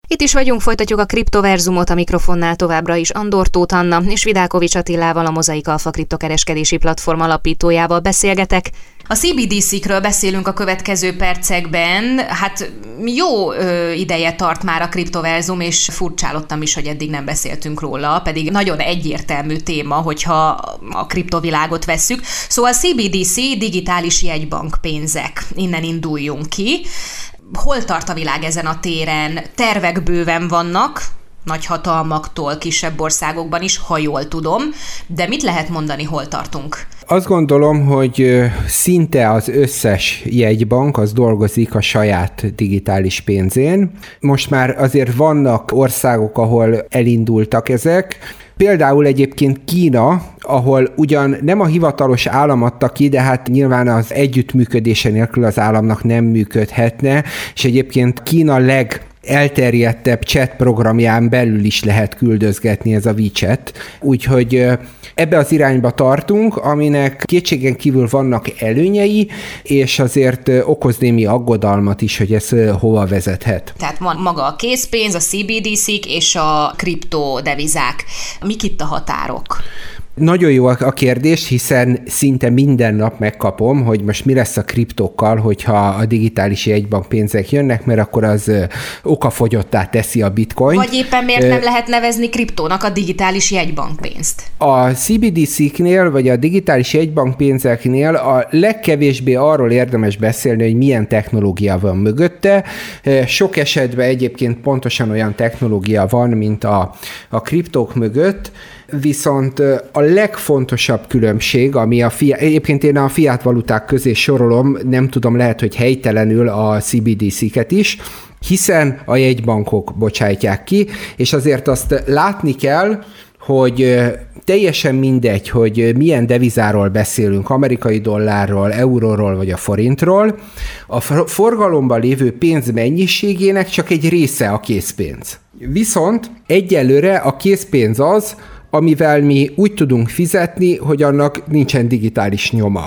Itt is vagyunk, folytatjuk a kriptoverzumot, a mikrofonnál továbbra is Andor Tóth Anna és Vidákovics Attilával, a Mozaik Alpha kriptokereskedési platform alapítójával beszélgetek. A CBDC-kről beszélünk a következő percekben. Hát jó ideje tart már a kriptoverzum, és furcsálottam is, hogy eddig nem beszéltünk róla, pedig nagyon egyértelmű téma, hogyha a kriptovilágot vesszük. Szóval CBDC, digitális jegybankpénzek, innen induljunk ki. Hol tart a világ ezen a téren? Tervek bőven vannak, nagy hatalmaktól, kisebb országokban is, ha jól tudom, de mit lehet mondani, hol tartunk? Azt gondolom, hogy szinte az összes jegybank az dolgozik a saját digitális pénzén. Most már azért vannak országok, ahol elindultak ezek. Például egyébként Kína, ahol ugyan nem a hivatalos állam adta ki, de hát nyilván az együttműködése nélkül az államnak nem működhetne, és egyébként Kína elterjedtebb chat programján belül is lehet küldözgetni ez a WeChat. Úgyhogy ebbe az irányba tartunk, aminek kétségen kívül vannak előnyei, és azért okoz némi aggodalmat is, hogy ez hova vezethet. Tehát van maga a készpénz, a CBDC-k és a kriptodevizák. Mik itt a határok? Nagyon jó a kérdés, hiszen szinte minden nap megkapom, hogy most mi lesz a kriptókkal, hogyha a digitális jegybankpénzek jönnek, mert akkor az okafogyottá teszi a bitcoin. Vagy éppen miért nem lehet nevezni kriptónak a digitális jegybankpénzt? A CBDC-knél, vagy a digitális jegybankpénzeknél a legkevésbé arról érdemes beszélni, hogy milyen technológia van mögötte. Sok esetben egyébként pontosan olyan technológia van, mint a kriptók mögött, viszont a legfontosabb különbség, ami egyébként én a fiat valuták közé sorolom, nem tudom, lehet, hogy helytelenül a CBDC-ket is, hiszen a jegybankok bocsájtják ki, és azért azt látni kell, hogy teljesen mindegy, hogy milyen devizáról beszélünk, amerikai dollárról, euróról vagy a forintról, a forgalomban lévő pénz mennyiségének csak egy része a készpénz. Viszont egyelőre a készpénz az, amivel mi úgy tudunk fizetni, hogy annak nincsen digitális nyoma.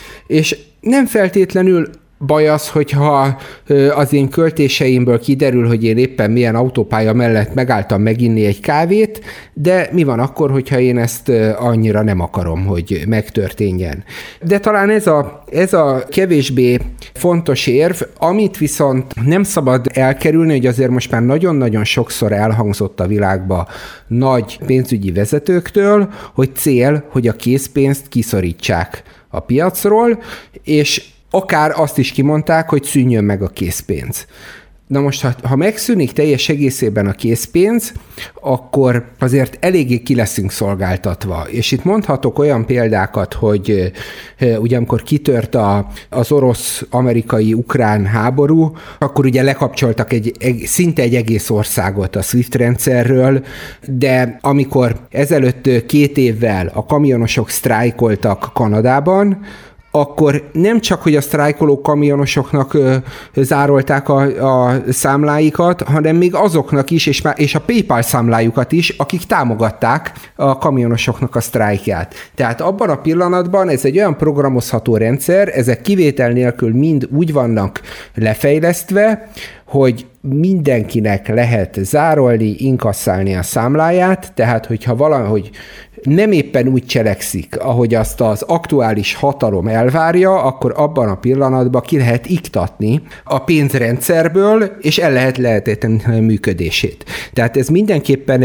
És nem feltétlenül baj az, hogyha az én költéseimből kiderül, hogy én éppen milyen autópálya mellett megálltam meginni egy kávét, de mi van akkor, hogyha én ezt annyira nem akarom, hogy megtörténjen. De talán ez a kevésbé fontos érv, amit viszont nem szabad elkerülni, hogy azért most már nagyon-nagyon sokszor elhangzott a világba nagy pénzügyi vezetőktől, hogy cél, hogy a készpénzt kiszorítsák a piacról, és akár azt is kimondták, hogy szűnjön meg a készpénz. Na most, ha megszűnik teljes egészében a készpénz, akkor azért eléggé ki leszünk szolgáltatva. És itt mondhatok olyan példákat, hogy ugye amikor kitört az orosz-amerikai-ukrán háború, akkor ugye lekapcsoltak szinte egy egész országot a SWIFT rendszerről, de amikor ezelőtt 2 évvel a kamionosok sztrájkoltak Kanadában, akkor nem csak, hogy a sztrájkoló kamionosoknak zárolták a számláikat, hanem még azoknak is, és a PayPal számlájukat is, akik támogatták a kamionosoknak a sztrájkját. Tehát abban a pillanatban ez egy olyan programozható rendszer, ezek kivétel nélkül mind úgy vannak lefejlesztve, hogy mindenkinek lehet zárolni, inkasszálni a számláját, tehát hogyha valahogy nem éppen úgy cselekszik, ahogy azt az aktuális hatalom elvárja, akkor abban a pillanatban ki lehet iktatni a pénzrendszerből, és el lehet lehetetleníteni a működését. Tehát ez mindenképpen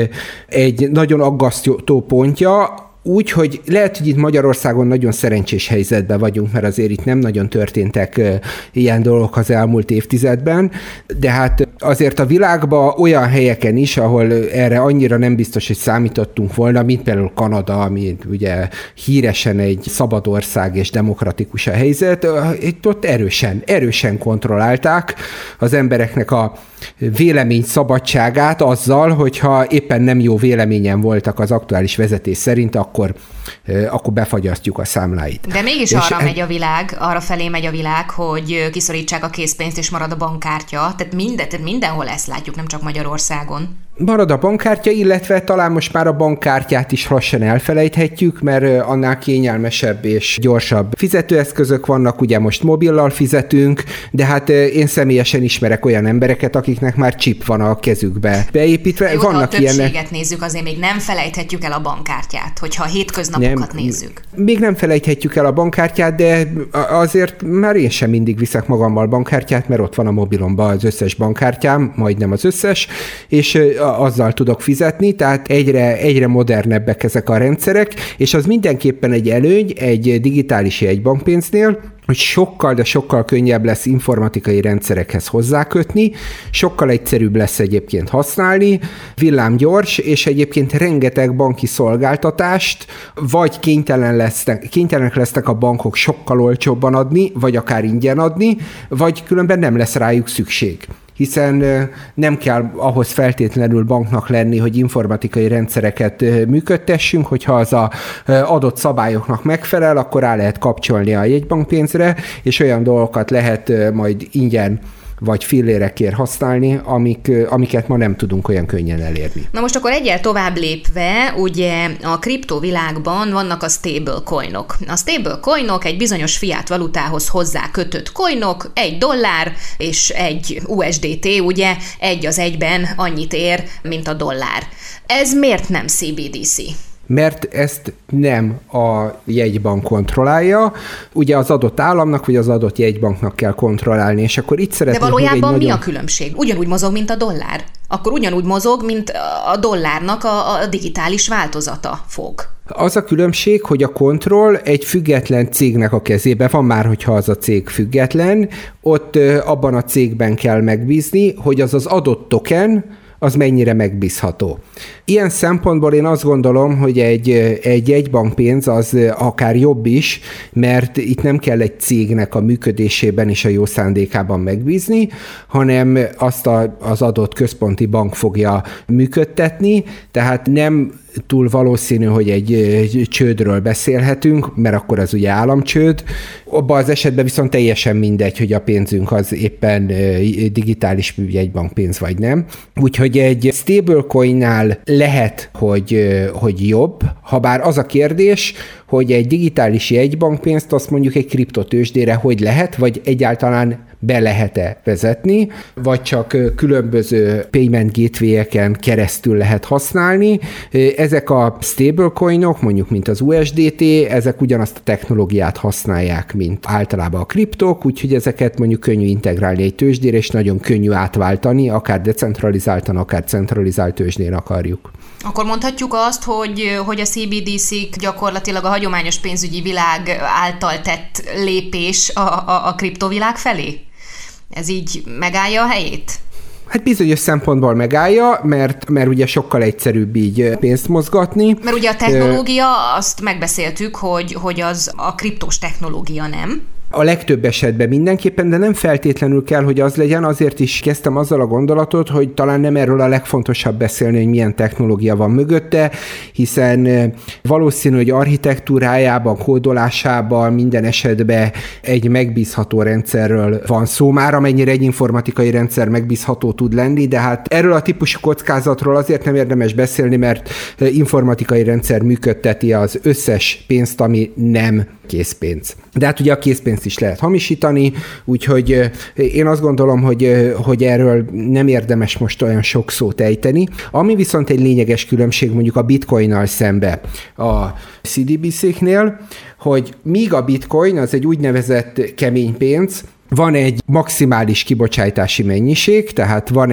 egy nagyon aggasztó pontja, úgy, hogy lehet, hogy itt Magyarországon nagyon szerencsés helyzetben vagyunk, mert azért itt nem nagyon történtek ilyen dolgok az elmúlt évtizedben, de hát azért a világban olyan helyeken is, ahol erre annyira nem biztos, hogy számítottunk volna, mint például Kanada, ami ugye híresen egy szabad ország és demokratikus a helyzet, itt ott erősen kontrollálták az embereknek a vélemény szabadságát azzal, hogyha éppen nem jó véleményen voltak az aktuális vezetés szerint, akkor akkor befagyasztjuk a számláit. De mégis arra felé megy a világ, hogy kiszorítsák a készpénzt, és marad a bankkártya. Tehát mindenhol ezt látjuk, nem csak Magyarországon. Marad a bankkártya, illetve talán most már a bankkártyát is lassan elfelejthetjük, mert annál kényelmesebb és gyorsabb fizetőeszközök vannak, ugye most mobillal fizetünk, de hát én személyesen ismerek olyan embereket, akiknek már chip van a kezükbe beépítve. Jó, vannak ha a többséget nézzük, azért még nem felejthetjük el a bankkártyát, hogyha a hétköznapokat nézzük. Még nem felejthetjük el a bankkártyát, de azért már én sem mindig viszek magammal bankkártyát, mert ott van a mobilomban az összes bankkártyám, majdnem az összes, és azzal tudok fizetni, tehát egyre modernebbek ezek a rendszerek, és az mindenképpen egy előny egy digitális jegybankpénznél, hogy sokkal, de sokkal könnyebb lesz informatikai rendszerekhez hozzákötni, sokkal egyszerűbb lesz egyébként használni, villámgyors, és egyébként rengeteg banki szolgáltatást vagy kénytelenek lesznek a bankok sokkal olcsóbban adni, vagy akár ingyen adni, vagy különben nem lesz rájuk szükség. Hiszen nem kell ahhoz feltétlenül banknak lenni, hogy informatikai rendszereket működtessünk, hogyha az adott szabályoknak megfelel, akkor rá lehet kapcsolni a jegybankpénzre, és olyan dolgokat lehet majd ingyen vagy fillérekért használni, amiket ma nem tudunk olyan könnyen elérni. Na most akkor egyel tovább lépve, ugye a kriptovilágban vannak a stablecoinok. A stablecoinok egy bizonyos fiat valutához hozzá kötött coinok, $1 és egy USDT, ugye 1:1 annyit ér, mint a dollár. Ez miért nem CBDC? Mert ezt nem a jegybank kontrollálja, ugye az adott államnak, vagy az adott jegybanknak kell kontrollálni, és akkor itt szeretnék... De valójában mi a különbség? Ugyanúgy mozog, mint a dollár? Akkor ugyanúgy mozog, mint a dollárnak a digitális változata fog. Az a különbség, hogy a kontroll egy független cégnek a kezében van, már hogyha az a cég független, ott abban a cégben kell megbízni, hogy az adott token, az mennyire megbízható. Ilyen szempontból én azt gondolom, hogy egy jegybankpénz az akár jobb is, mert itt nem kell egy cégnek a működésében és a jó szándékában megbízni, hanem azt az adott központi bank fogja működtetni, tehát nem túl valószínű, hogy egy csődről beszélhetünk, mert akkor az ugye államcsőd. Abban az esetben viszont teljesen mindegy, hogy a pénzünk az éppen digitális jegybankpénz vagy nem. Úgyhogy egy stablecoinnál lehet, hogy jobb, habár az a kérdés, hogy egy digitális jegybankpénzt azt mondjuk egy kriptotőzsdére hogy lehet, vagy egyáltalán be lehet-e vezetni, vagy csak különböző payment gateway-eken keresztül lehet használni. Ezek a stablecoinok, mondjuk mint az USDT, ezek ugyanazt a technológiát használják, mint általában a kriptok, úgyhogy ezeket mondjuk könnyű integrálni egy tőzsdére, és nagyon könnyű átváltani, akár decentralizáltan, akár centralizált tőzsdén akarjuk. Akkor mondhatjuk azt, hogy a CBDC-k gyakorlatilag a hagyományos pénzügyi világ által tett lépés a kriptovilág felé? Ez így megállja a helyét? Hát bizonyos szempontból megállja, mert ugye sokkal egyszerűbb így pénzt mozgatni. Mert ugye a technológia, azt megbeszéltük, hogy az a kriptos technológia, nem? A legtöbb esetben mindenképpen, de nem feltétlenül kell, hogy az legyen. Azért is kezdtem azzal a gondolatot, hogy talán nem erről a legfontosabb beszélni, hogy milyen technológia van mögötte, hiszen valószínű, hogy architektúrájában, kódolásában minden esetben egy megbízható rendszerről van szó. Már amennyire egy informatikai rendszer megbízható tud lenni, de hát erről a típusú kockázatról azért nem érdemes beszélni, mert informatikai rendszer működteti az összes pénzt, ami nem készpénz. De hát ugye a készpénzt is lehet hamisítani, úgyhogy én azt gondolom, hogy erről nem érdemes most olyan sok szót ejteni. Ami viszont egy lényeges különbség mondjuk a bitcoinnal szembe a CBDC-knél, hogy míg a bitcoin az egy úgynevezett kemény pénz, van egy maximális kibocsátási mennyiség, tehát van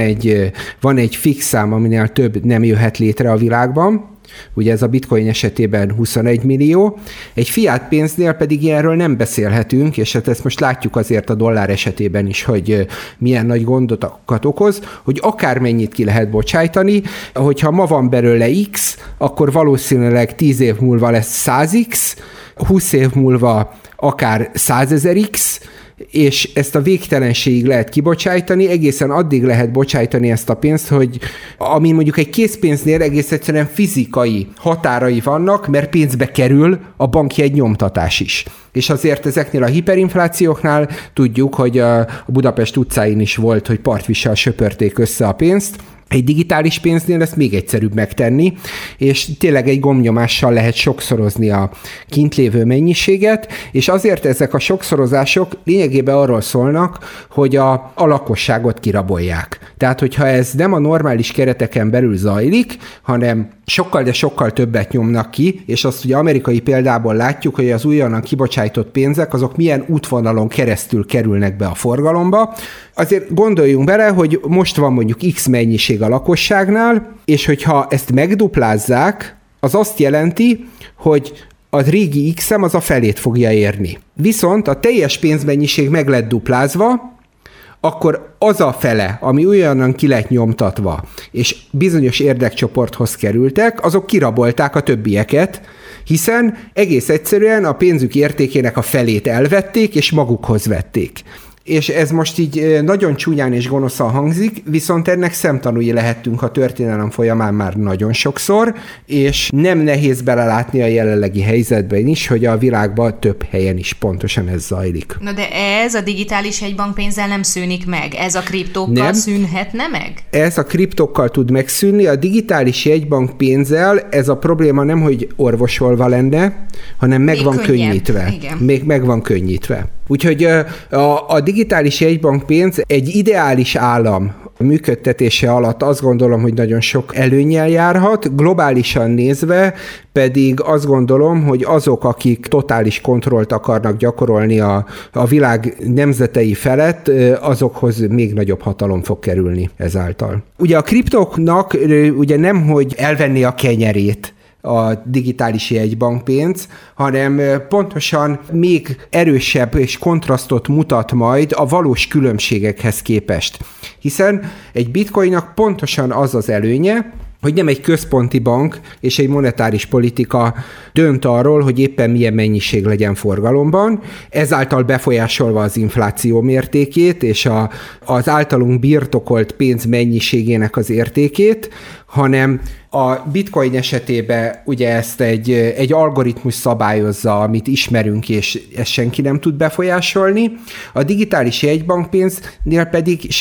egy fix szám, aminél több nem jöhet létre a világban. Ugye ez a bitcoin esetében 21 millió. Egy fiat pénznél pedig ilyenről nem beszélhetünk, és hát ezt most látjuk azért a dollár esetében is, hogy milyen nagy gondokat okoz, hogy akármennyit ki lehet bocsájtani, hogyha ma van belőle X, akkor valószínűleg 10 év múlva lesz 100X, 20 év múlva akár 100 000X, és ezt a végtelenségig lehet kibocsájtani, egészen addig lehet bocsájtani ezt a pénzt, hogy ami mondjuk egy készpénznél egész egyszerűen fizikai határai vannak, mert pénzbe kerül a bankjegy nyomtatás is. És azért ezeknél a hiperinflációknál tudjuk, hogy a Budapest utcáin is volt, hogy partvíssal söpörték össze a pénzt. Egy digitális pénznél ezt még egyszerűbb megtenni, és tényleg egy gombnyomással lehet sokszorozni a kint lévő mennyiséget, és azért ezek a sokszorozások lényegében arról szólnak, hogy a lakosságot kirabolják. Tehát, hogyha ez nem a normális kereteken belül zajlik, hanem sokkal, de sokkal többet nyomnak ki, és azt ugye amerikai példából látjuk, hogy az újonnan kibocsájtott pénzek, azok milyen útvonalon keresztül kerülnek be a forgalomba. Azért gondoljunk bele, hogy most van mondjuk X mennyiség a lakosságnál, és hogyha ezt megduplázzák, az azt jelenti, hogy a régi X-em az a felét fogja érni. Viszont a teljes pénzmennyiség meg lett duplázva, akkor az a fele, ami olyannan ki lett nyomtatva, és bizonyos érdekcsoporthoz kerültek, azok kirabolták a többieket, hiszen egész egyszerűen a pénzük értékének a felét elvették, és magukhoz vették. És ez most így nagyon csúnyán és gonoszan hangzik, viszont ennek szemtanúi lehettünk a történelem folyamán már nagyon sokszor, és nem nehéz belelátni a jelenlegi helyzetben is, hogy a világban több helyen is pontosan ez zajlik. Na de ez a digitális jegybankpénzzel nem szűnik meg? Ez a kriptókkal szűnhetne meg? Ez a kriptókkal tud megszűnni, a digitális jegybankpénzzel ez a probléma nem, hogy orvosolva lenne, hanem meg van könnyítve. Igen. Még meg van könnyítve. Úgyhogy a digitális jegybankpénz egy ideális állam működtetése alatt azt gondolom, hogy nagyon sok előnnyel járhat, globálisan nézve pedig azt gondolom, hogy azok, akik totális kontrollt akarnak gyakorolni a világ nemzetei felett, azokhoz még nagyobb hatalom fog kerülni ezáltal. Ugye a kriptóknak ugye nem, hogy elvenni a kenyerét a digitális jegybankpénz, hanem pontosan még erősebb és kontrasztot mutat majd a valós különbségekhez képest. Hiszen egy bitcoinnak pontosan az az előnye, hogy nem egy központi bank és egy monetáris politika dönt arról, hogy éppen milyen mennyiség legyen forgalomban, ezáltal befolyásolva az infláció mértékét és az általunk birtokolt pénz mennyiségének az értékét, hanem a bitcoin esetében ugye ezt egy algoritmus szabályozza, amit ismerünk, és ezt senki nem tud befolyásolni. A digitális jegybankpénznél pedig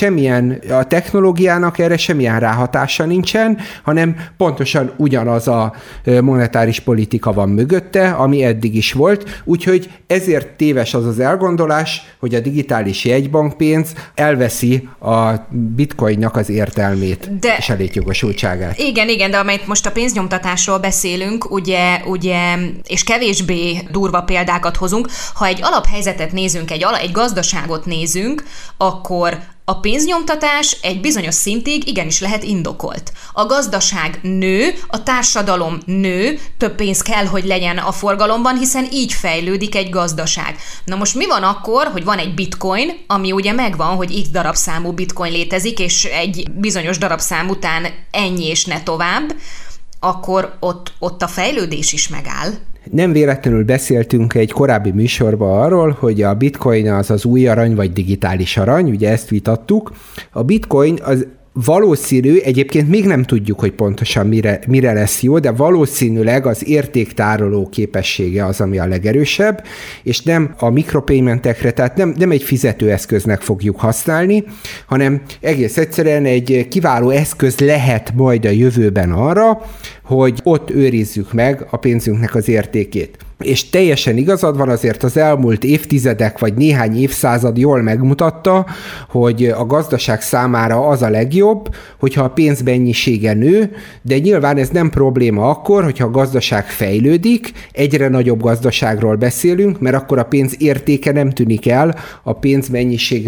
a technológiának erre semmilyen ráhatása nincsen, hanem pontosan ugyanaz a monetáris politika van mögötte, ami eddig is volt, úgyhogy ezért téves az az elgondolás, hogy a digitális jegybankpénz elveszi a bitcoinnak az értelmét és a létjogosultságát. Igen, de amelyet most a pénznyomtatásról beszélünk, ugye, és kevésbé durva példákat hozunk, ha egy alaphelyzetet nézünk, egy gazdaságot nézünk, akkor a pénznyomtatás egy bizonyos szintig igenis lehet indokolt. A gazdaság nő, a társadalom nő, több pénz kell, hogy legyen a forgalomban, hiszen így fejlődik egy gazdaság. Na most mi van akkor, hogy van egy bitcoin, ami ugye megvan, hogy x darabszámú bitcoin létezik, és egy bizonyos darabszám után ennyi és ne tovább, akkor ott a fejlődés is megáll. Nem véletlenül beszéltünk egy korábbi műsorban arról, hogy a bitcoin az új arany, vagy digitális arany, ugye ezt vitattuk. A bitcoin az valószínű, egyébként még nem tudjuk, hogy pontosan mire lesz jó, de valószínűleg az értéktároló képessége az, ami a legerősebb, és nem a mikropaymentekre, tehát nem egy fizetőeszköznek fogjuk használni, hanem egész egyszerűen egy kiváló eszköz lehet majd a jövőben arra, hogy ott őrizzük meg a pénzünknek az értékét. És teljesen igazad van, azért az elmúlt évtizedek vagy néhány évszázad jól megmutatta, hogy a gazdaság számára az a legjobb, hogyha a pénz mennyisége nő, de nyilván ez nem probléma akkor, hogyha a gazdaság fejlődik, egyre nagyobb gazdaságról beszélünk, mert akkor a pénz értéke nem tűnik el a pénzmennyiség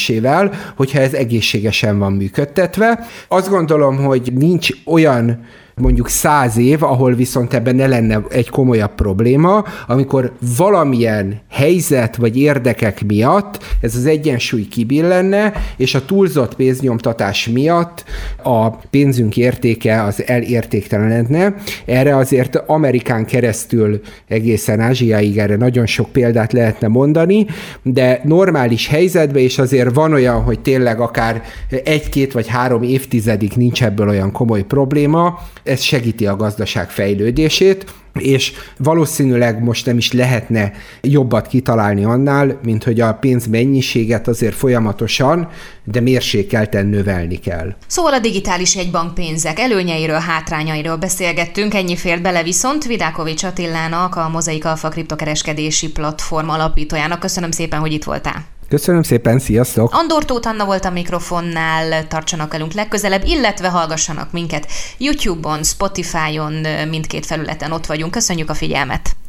növelésével, hogyha ez egészségesen van működtetve. Azt gondolom, hogy nincs olyan mondjuk 100 év, ahol viszont ebben ne lenne egy komolyabb probléma, amikor valamilyen helyzet vagy érdekek miatt ez az egyensúly kibillenne, és a túlzott pénznyomtatás miatt a pénzünk értéke az elértéktelenedne. Erre azért Amerikán keresztül egészen Ázsiáig erre nagyon sok példát lehetne mondani, de normális helyzetben, és azért van olyan, hogy tényleg akár 1-2 vagy 3 évtizedig nincs ebből olyan komoly probléma, ez segíti a gazdaság fejlődését, és valószínűleg most nem is lehetne jobbat kitalálni annál, mint hogy a pénz mennyiséget azért folyamatosan, de mérsékelten növelni kell. Szóval a digitális jegybankpénzek előnyeiről, hátrányairól beszélgettünk, ennyi fért bele viszont Vidákovics Attilának, a Mozaik Alpha kriptokereskedési platform alapítójának. Köszönöm szépen, hogy itt voltál. Köszönöm szépen, sziasztok! Andor Tóth Anna volt a mikrofonnál, tartsanak velünk legközelebb, illetve hallgassanak minket YouTube-on, Spotify-on, mindkét felületen ott vagyunk. Köszönjük a figyelmet!